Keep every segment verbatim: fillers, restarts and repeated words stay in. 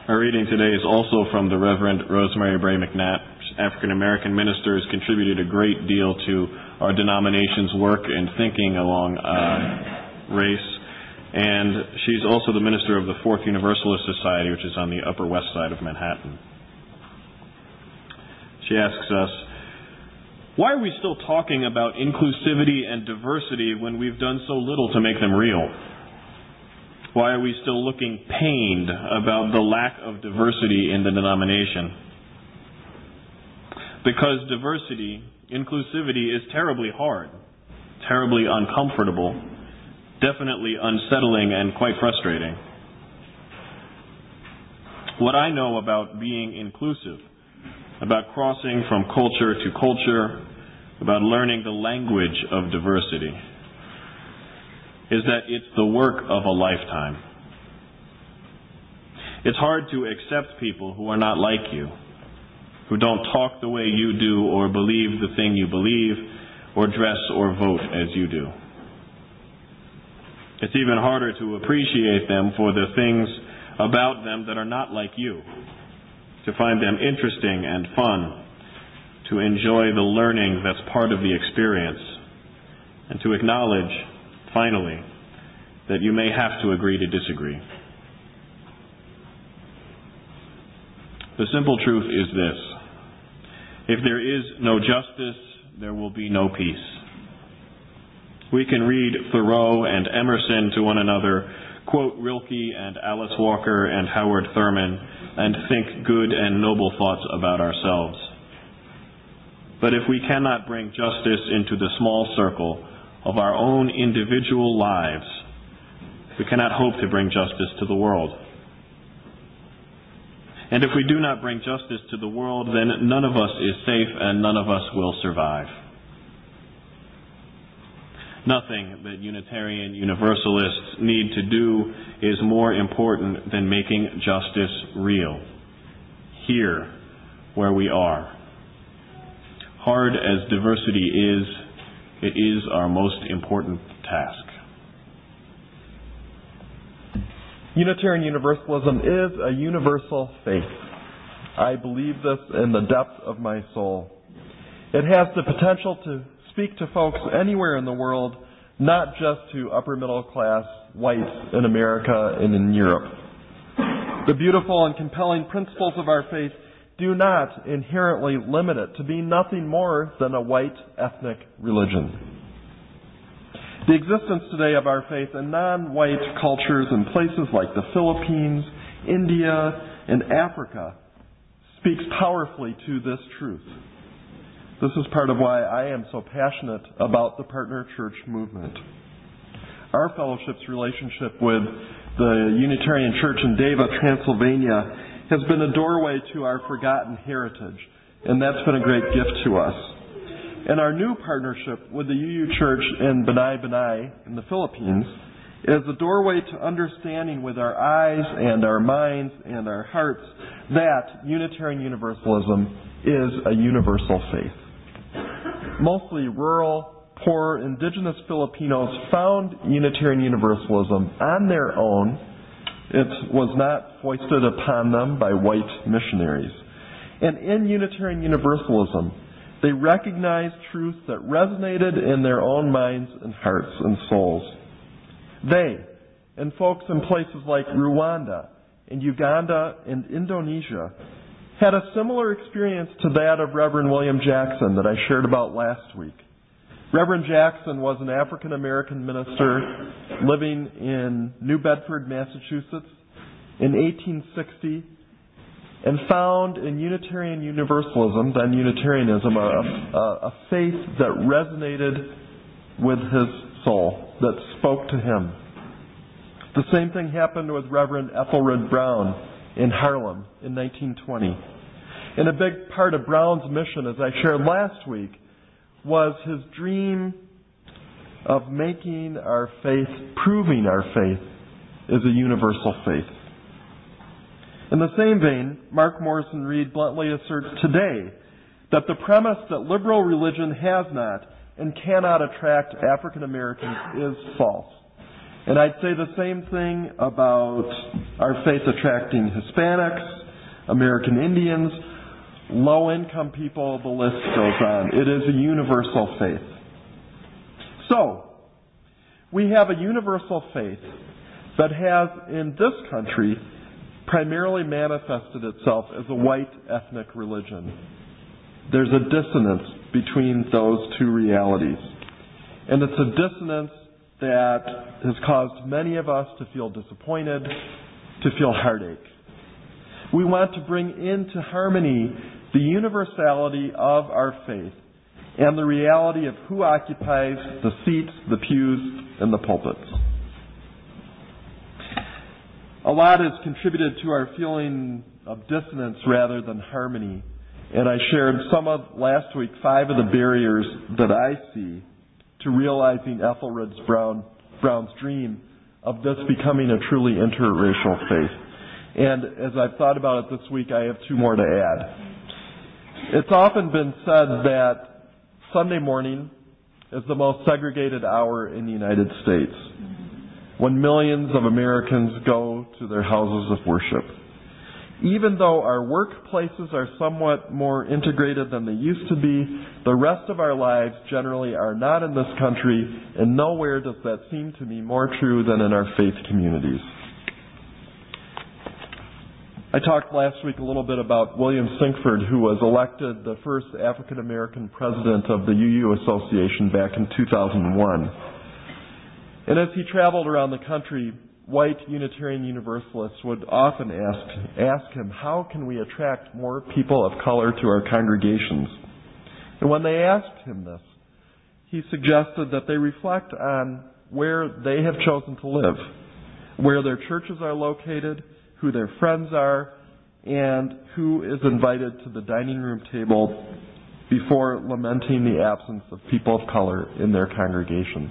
Our reading today is also from the Reverend Rosemary Bray McNatt. African American ministers contributed a great deal to our denomination's work and thinking along uh, race. And she's also the minister of the Fourth Universalist Society, which is on the Upper West Side of Manhattan. She asks us, why are we still talking about inclusivity and diversity when we've done so little to make them real? Why are we still looking pained about the lack of diversity in the denomination? Because diversity, inclusivity is terribly hard, terribly uncomfortable, definitely unsettling and quite frustrating. What I know about being inclusive, about crossing from culture to culture, about learning the language of diversity, is that it's the work of a lifetime. It's hard to accept people who are not like you, who don't talk the way you do or believe the thing you believe or dress or vote as you do. It's even harder to appreciate them for the things about them that are not like you, to find them interesting and fun, to enjoy the learning that's part of the experience, and to acknowledge, finally, that you may have to agree to disagree. The simple truth is this: if there is no justice, there will be no peace. We can read Thoreau and Emerson to one another, quote Rilke and Alice Walker and Howard Thurman, and think good and noble thoughts about ourselves. But if we cannot bring justice into the small circle of our own individual lives, we cannot hope to bring justice to the world. And if we do not bring justice to the world, then none of us is safe and none of us will survive. Nothing that Unitarian Universalists need to do is more important than making justice real, here where we are. Hard as diversity is, it is our most important task. Unitarian Universalism is a universal faith. I believe this in the depth of my soul. It has the potential to speak to folks anywhere in the world, not just to upper middle class whites in America and in Europe. The beautiful and compelling principles of our faith do not inherently limit it to be nothing more than a white ethnic religion. The existence today of our faith in non-white cultures in places like the Philippines, India, and Africa speaks powerfully to this truth. This is part of why I am so passionate about the Partner Church movement. Our fellowship's relationship with the Unitarian Church in Deva, Transylvania, has been a doorway to our forgotten heritage, and that's been a great gift to us. And our new partnership with the U U Church in Banay Banay in the Philippines is a doorway to understanding with our eyes and our minds and our hearts that Unitarian Universalism is a universal faith. Mostly rural, poor, indigenous Filipinos found Unitarian Universalism on their own. It was not foisted upon them by white missionaries. And in Unitarian Universalism, they recognized truths that resonated in their own minds and hearts and souls. They, and folks in places like Rwanda and Uganda and Indonesia, had a similar experience to that of Reverend William Jackson that I shared about last week. Reverend Jackson was an African American minister living in New Bedford, Massachusetts in eighteen sixty, and found in Unitarian Universalism, then Unitarianism, a, a, a faith that resonated with his soul, that spoke to him. The same thing happened with Reverend Ethelred Brown in Harlem in nineteen twenty. And a big part of Brown's mission, as I shared last week, was his dream of making our faith, proving our faith, is a universal faith. In the same vein, Mark Morrison Reed bluntly asserts today that the premise that liberal religion has not and cannot attract African Americans is false. And I'd say the same thing about our faith attracting Hispanics, American Indians, low-income people, the list goes on. It is a universal faith. So, we have a universal faith that has, in this country, primarily manifested itself as a white ethnic religion. There's a dissonance between those two realities. And it's a dissonance that has caused many of us to feel disappointed, to feel heartache. We want to bring into harmony the universality of our faith and the reality of who occupies the seats, the pews, and the pulpits. A lot has contributed to our feeling of dissonance rather than harmony. And I shared some of, last week, five of the barriers that I see to realizing Ethelred Brown, Brown's dream of this becoming a truly interracial faith. And as I've thought about it this week, I have two more to add. It's often been said that Sunday morning is the most segregated hour in the United States, when millions of Americans go to their houses of worship. Even though our workplaces are somewhat more integrated than they used to be, the rest of our lives generally are not in this country, and nowhere does that seem to me more true than in our faith communities. I talked last week a little bit about William Sinkford, who was elected the first African American president of the U U Association back in two thousand one. And as he traveled around the country, white Unitarian Universalists would often ask, ask him, how can we attract more people of color to our congregations? And when they asked him this, he suggested that they reflect on where they have chosen to live, where their churches are located, who their friends are, and who is invited to the dining room table before lamenting the absence of people of color in their congregations.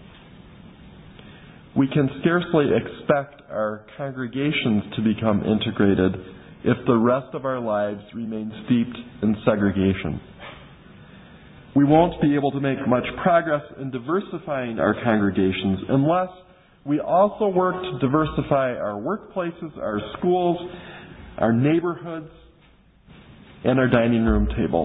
We can scarcely expect our congregations to become integrated if the rest of our lives remain steeped in segregation. We won't be able to make much progress in diversifying our congregations unless we also work to diversify our workplaces, our schools, our neighborhoods, and our dining room tables.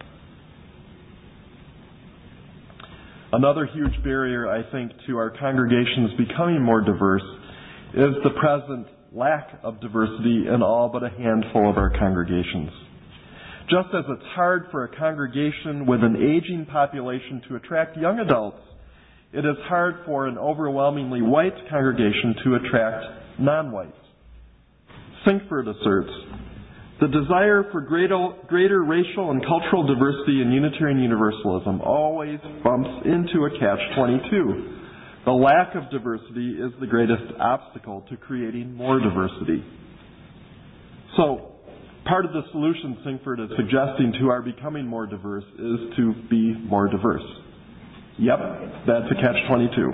Another huge barrier, I think, to our congregations becoming more diverse is the present lack of diversity in all but a handful of our congregations. Just as it's hard for a congregation with an aging population to attract young adults, it is hard for an overwhelmingly white congregation to attract non-whites. Sinkford asserts, the desire for greater, greater racial and cultural diversity in Unitarian Universalism always bumps into a catch twenty-two. The lack of diversity is the greatest obstacle to creating more diversity. So, part of the solution Sinkford is suggesting to our becoming more diverse is to be more diverse. Yep, that's a catch twenty-two.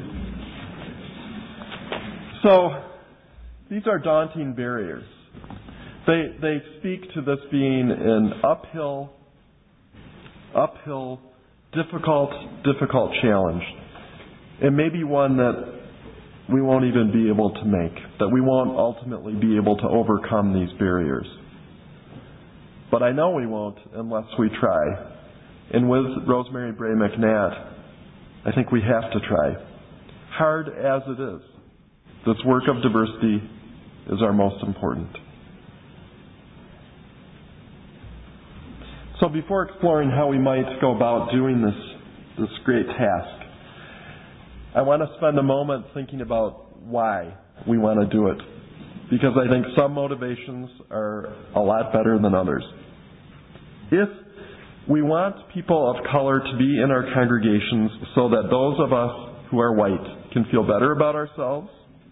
So, these are daunting barriers. They they speak to this being an uphill, uphill, difficult, difficult challenge. It may be one that we won't even be able to make, that we won't ultimately be able to overcome these barriers. But I know we won't unless we try. And with Rosemary Bray McNatt, I think we have to try. Hard as it is, this work of diversity is our most important. So before exploring how we might go about doing this, this great task, I want to spend a moment thinking about why we want to do it. Because I think some motivations are a lot better than others. If we want people of color to be in our congregations so that those of us who are white can feel better about ourselves,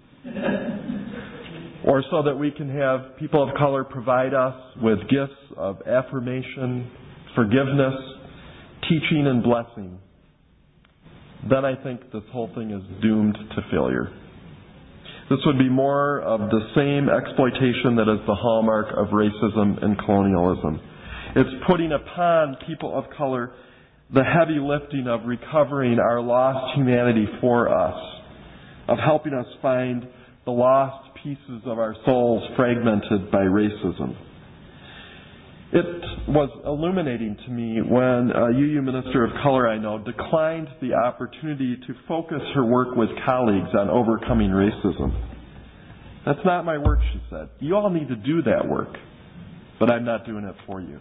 or so that we can have people of color provide us with gifts of affirmation, forgiveness, teaching, and blessing, then I think this whole thing is doomed to failure. This would be more of the same exploitation that is the hallmark of racism and colonialism. It's putting upon people of color the heavy lifting of recovering our lost humanity for us, of helping us find the lost pieces of our souls fragmented by racism. It was illuminating to me when a U U minister of color I know declined the opportunity to focus her work with colleagues on overcoming racism. That's not my work, she said. You all need to do that work, but I'm not doing it for you.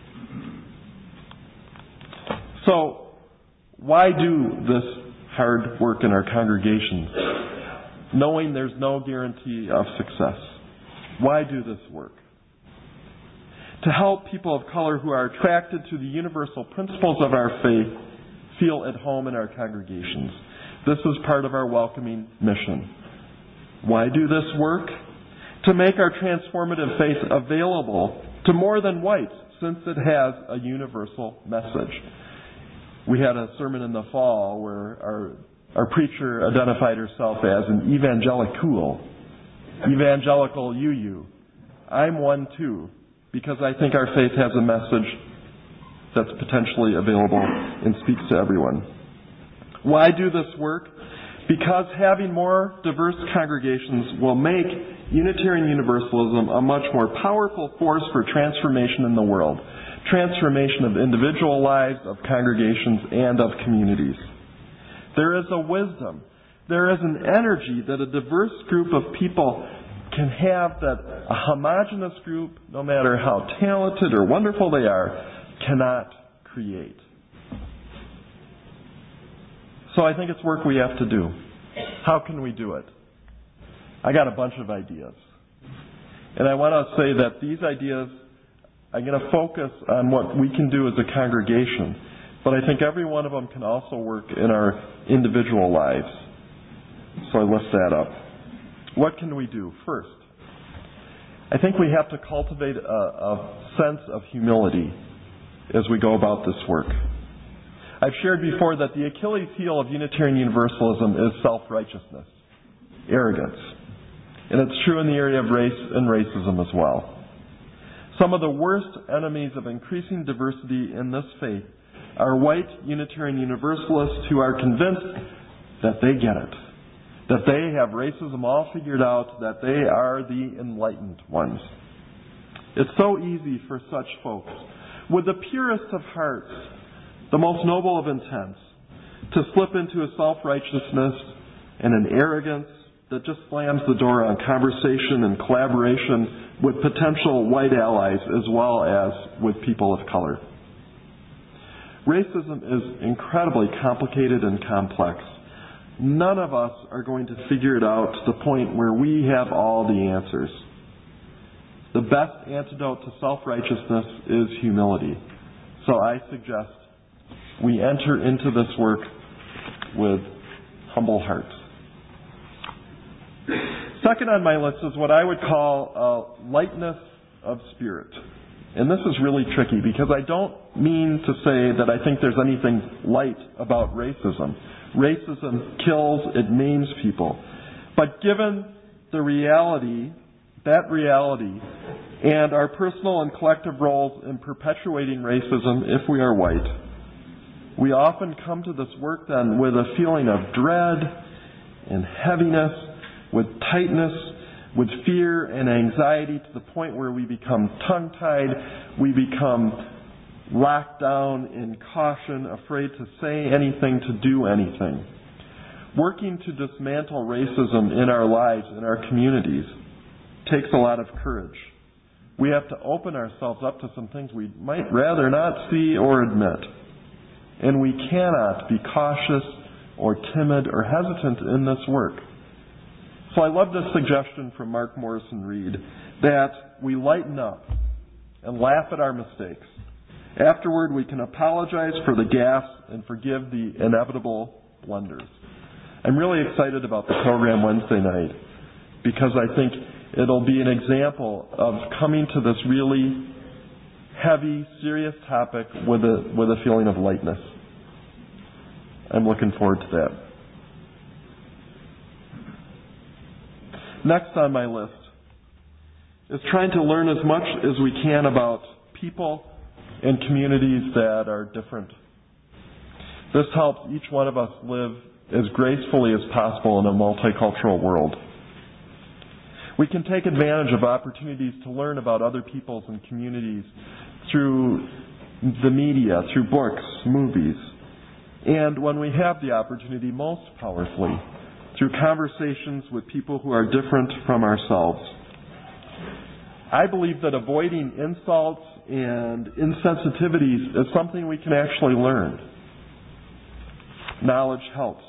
So, why do this hard work in our congregations, knowing there's no guarantee of success? Why do this work? To help people of color who are attracted to the universal principles of our faith feel at home in our congregations. This is part of our welcoming mission. Why do this work? To make our transformative faith available to more than whites, since it has a universal message. We had a sermon in the fall where our, our preacher identified herself as an evangelical, evangelical U U. I'm one too, because I think our faith has a message that's potentially available and speaks to everyone. Why do this work? Because having more diverse congregations will make Unitarian Universalism a much more powerful force for transformation in the world. Transformation of individual lives, of congregations, and of communities. There is a wisdom, there is an energy that a diverse group of people can have that a homogeneous group, no matter how talented or wonderful they are, cannot create. So I think it's work we have to do. How can we do it? I got a bunch of ideas. And I want to say that these ideas, I'm going to focus on what we can do as a congregation, but I think every one of them can also work in our individual lives. So I list that up. What can we do? First, I think we have to cultivate a, a sense of humility as we go about this work. I've shared before that the Achilles heel of Unitarian Universalism is self-righteousness, arrogance. And it's true in the area of race and racism as well. Some of the worst enemies of increasing diversity in this faith are white Unitarian Universalists who are convinced that they get it, that they have racism all figured out, that they are the enlightened ones. It's so easy for such folks, with the purest of hearts, the most noble of intents, to slip into a self-righteousness and an arrogance that just slams the door on conversation and collaboration with potential white allies as well as with people of color. Racism is incredibly complicated and complex. None of us are going to figure it out to the point where we have all the answers. The best antidote to self-righteousness is humility. So I suggest we enter into this work with humble hearts. Second on my list is what I would call a lightness of spirit. And this is really tricky because I don't mean to say that I think there's anything light about racism. Racism kills, it maims people. But given the reality, that reality, and our personal and collective roles in perpetuating racism if we are white, we often come to this work then with a feeling of dread and heaviness, with tightness, with fear and anxiety to the point where we become tongue-tied, we become locked down in caution, afraid to say anything, to do anything. Working to dismantle racism in our lives, in our communities, takes a lot of courage. We have to open ourselves up to some things we might rather not see or admit. And we cannot be cautious or timid or hesitant in this work. So I love this suggestion from Mark Morrison Reed that we lighten up and laugh at our mistakes. Afterward, we can apologize for the gaffes and forgive the inevitable blunders. I'm really excited about the program Wednesday night because I think it'll be an example of coming to this really heavy, serious topic with a with a feeling of lightness. I'm looking forward to that. Next on my list is trying to learn as much as we can about people and communities that are different. This helps each one of us live as gracefully as possible in a multicultural world. We can take advantage of opportunities to learn about other peoples and communities through the media, through books, movies, and when we have the opportunity, most powerfully, through conversations with people who are different from ourselves. I believe that avoiding insults and insensitivities is something we can actually learn. Knowledge helps.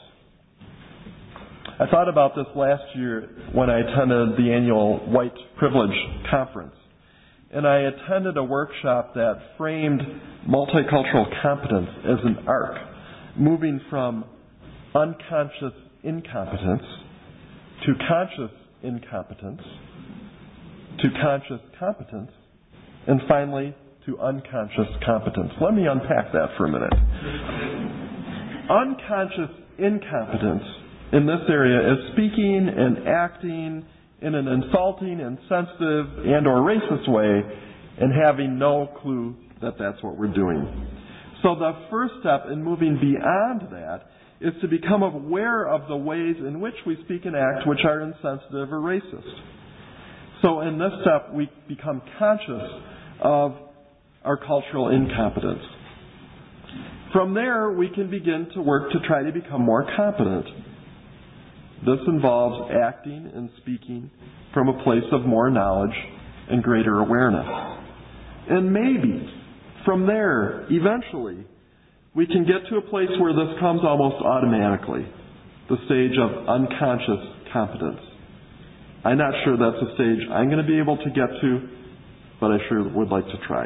I thought about this last year when I attended the annual White Privilege Conference. And I attended a workshop that framed multicultural competence as an arc, moving from unconscious incompetence to conscious incompetence to conscious competence, and finally to unconscious competence. Let me unpack that for a minute. Unconscious incompetence in this area is speaking and acting in an insulting, insensitive, and or racist way, and having no clue that that's what we're doing. So the first step in moving beyond that is to become aware of the ways in which we speak and act which are insensitive or racist. So in this step, we become conscious of our cultural incompetence. From there, we can begin to work to try to become more competent. This involves acting and speaking from a place of more knowledge and greater awareness. And maybe, from there, eventually, we can get to a place where this comes almost automatically, the stage of unconscious competence. I'm not sure that's a stage I'm going to be able to get to, but I sure would like to try.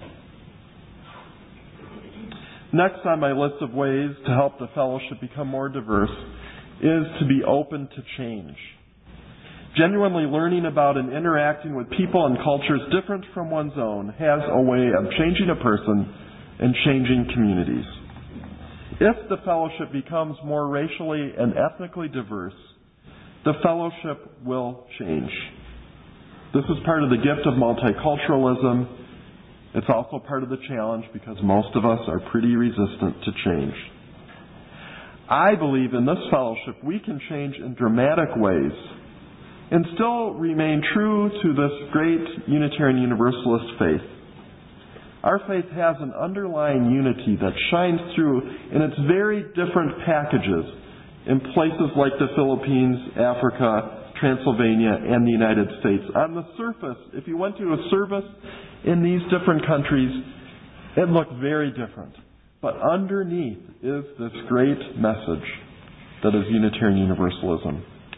Next on my list of ways to help the fellowship become more diverse is to be open to change. Genuinely learning about and interacting with people and cultures different from one's own has a way of changing a person and changing communities. If the fellowship becomes more racially and ethnically diverse, the fellowship will change. This is part of the gift of multiculturalism. It's also part of the challenge because most of us are pretty resistant to change. I believe in this fellowship we can change in dramatic ways and still remain true to this great Unitarian Universalist faith. Our faith has an underlying unity that shines through in its very different packages in places like the Philippines, Africa, Transylvania, and the United States. On the surface, if you went to a service in these different countries, it looked very different. But underneath is this great message that is Unitarian Universalism.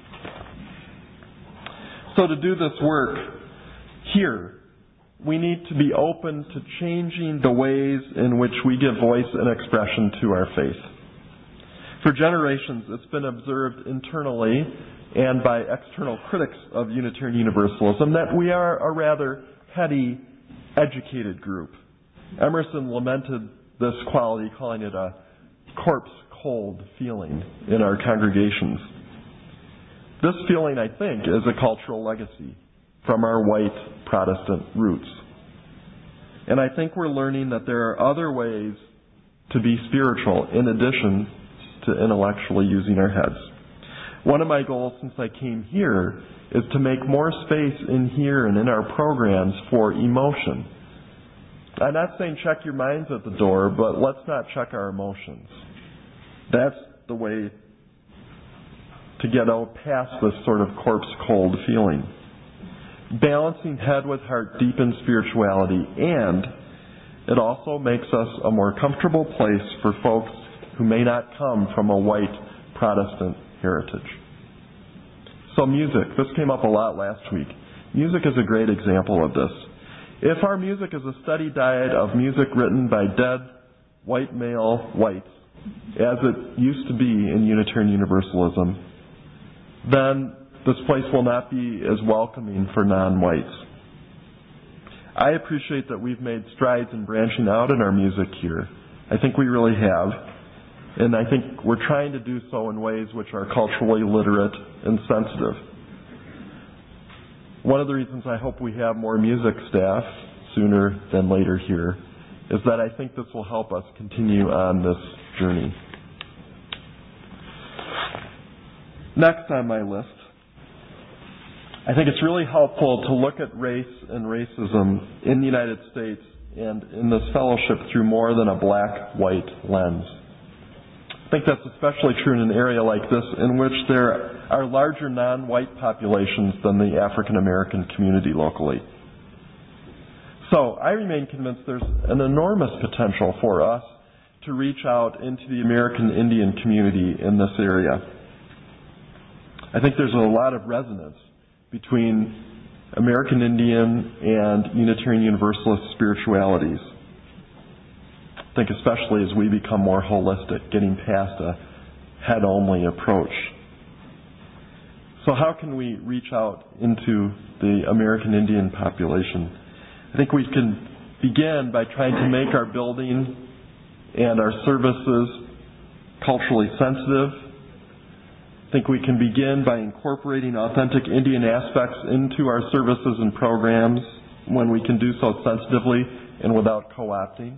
So to do this work here, we need to be open to changing the ways in which we give voice and expression to our faith. For generations, it's been observed internally and by external critics of Unitarian Universalism that we are a rather heady, educated group. Emerson lamented this quality, calling it a corpse-cold feeling in our congregations. This feeling, I think, is a cultural legacy from our white Protestant roots. And I think we're learning that there are other ways to be spiritual in addition to intellectually using our heads. One of my goals since I came here is to make more space in here and in our programs for emotion. I'm not saying check your minds at the door, but let's not check our emotions. That's the way to get out past this sort of corpse-cold feeling. Balancing head with heart deepens spirituality, and it also makes us a more comfortable place for folks who may not come from a white Protestant heritage. So music, this came up a lot last week. Music is a great example of this. If our music is a steady diet of music written by dead, white male whites, as it used to be in Unitarian Universalism, then this place will not be as welcoming for non-whites. I appreciate that we've made strides in branching out in our music here. I think we really have. And I think we're trying to do so in ways which are culturally literate and sensitive. One of the reasons I hope we have more music staff sooner than later here is that I think this will help us continue on this journey. Next on my list I think it's really helpful to look at race and racism in the United States and in this fellowship through more than a black-white lens. I think that's especially true in an area like this in which there are larger non-white populations than the African American community locally. So I remain convinced there's an enormous potential for us to reach out into the American Indian community in this area. I think there's a lot of resonance between American Indian and Unitarian Universalist spiritualities. I think especially as we become more holistic, getting past a head-only approach. So how can we reach out into the American Indian population? I think we can begin by trying to make our building and our services culturally sensitive. I think we can begin by incorporating authentic Indian aspects into our services and programs when we can do so sensitively and without co-opting.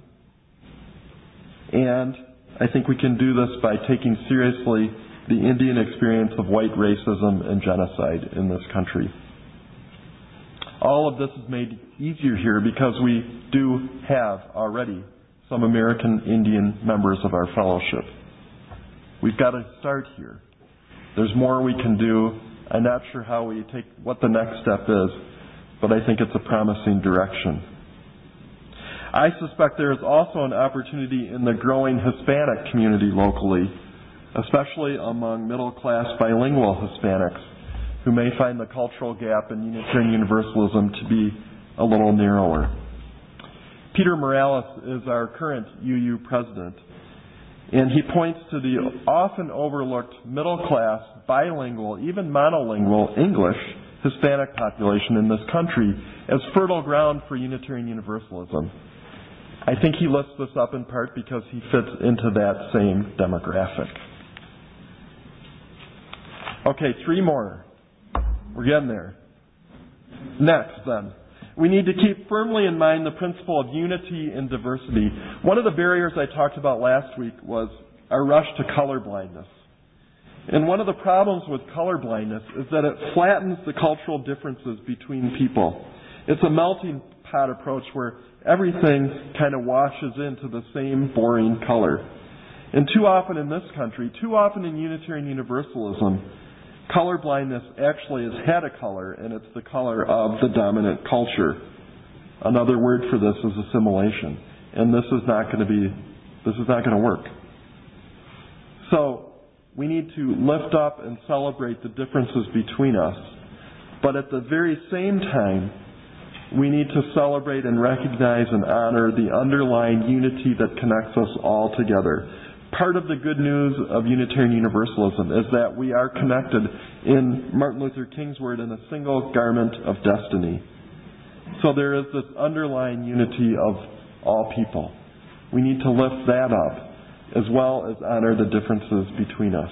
And I think we can do this by taking seriously the Indian experience of white racism and genocide in this country. All of this is made easier here because we do have already some American Indian members of our fellowship. We've got to start here. There's more we can do. I'm not sure how we take what the next step is, but I think it's a promising direction. I suspect there is also an opportunity in the growing Hispanic community locally, especially among middle-class bilingual Hispanics who may find the cultural gap in Unitarian Universalism to be a little narrower. Peter Morales is our current U U president, and he points to the often overlooked middle-class, bilingual, even monolingual English Hispanic population in this country as fertile ground for Unitarian Universalism. I think he lifts this up in part because he fits into that same demographic. Okay, three more. We're getting there. Next, then, we need to keep firmly in mind the principle of unity in diversity. One of the barriers I talked about last week was our rush to colorblindness. And one of the problems with colorblindness is that it flattens the cultural differences between people. It's a melting pot approach where everything kind of washes into the same boring color. And too often in this country, too often in Unitarian Universalism, colorblindness actually has had a color, and it's the color of the dominant culture. Another word for this is assimilation. And this is not going to be, this is not going to work. So, we need to lift up and celebrate the differences between us. But at the very same time, we need to celebrate and recognize and honor the underlying unity that connects us all together. Part of the good news of Unitarian Universalism is that we are connected, in Martin Luther King's word, in a single garment of destiny. So there is this underlying unity of all people. We need to lift that up, as well as honor the differences between us.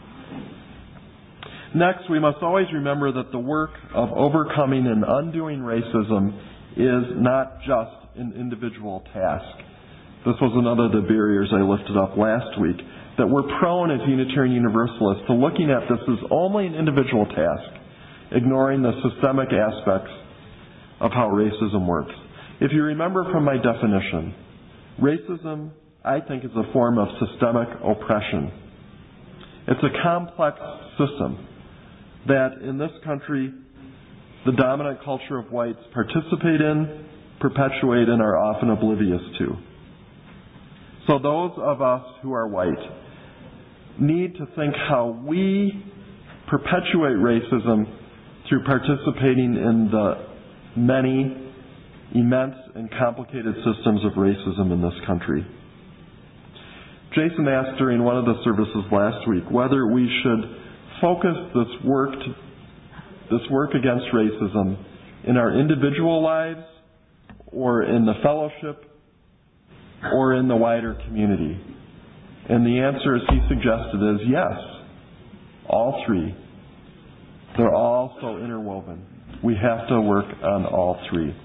Next, we must always remember that the work of overcoming and undoing racism is not just an individual task. This was another of the barriers I lifted up last week, that we're prone as Unitarian Universalists to looking at this as only an individual task, ignoring the systemic aspects of how racism works. If you remember from my definition, racism, I think, is a form of systemic oppression. It's a complex system that in this country the dominant culture of whites participate in, perpetuate, and are often oblivious to. So those of us who are white need to think how we perpetuate racism through participating in the many immense and complicated systems of racism in this country. Jason asked during one of the services last week whether we should focus this work to, this work against racism in our individual lives or in the fellowship or in the wider community. And the answer, as he suggested, is yes. All three. They're all so interwoven. We have to work on all three.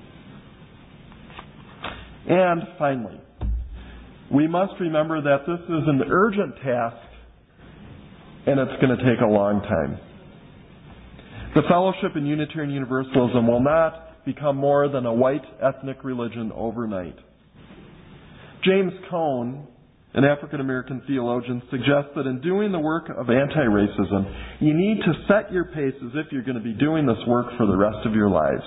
And finally, we must remember that this is an urgent task, and it's going to take a long time. The fellowship in Unitarian Universalism will not become more than a white ethnic religion overnight. James Cone, an African American theologian, suggests that in doing the work of anti-racism, you need to set your pace as if you're going to be doing this work for the rest of your lives.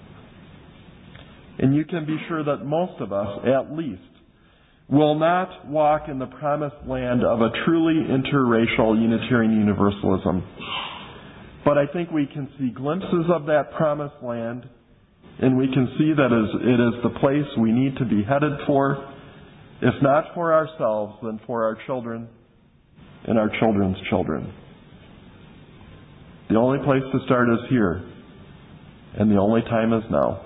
And you can be sure that most of us, at least, will not walk in the promised land of a truly interracial Unitarian Universalism. But I think we can see glimpses of that promised land, and we can see that it is the place we need to be headed for, if not for ourselves, then for our children and our children's children. The only place to start is here, and the only time is now.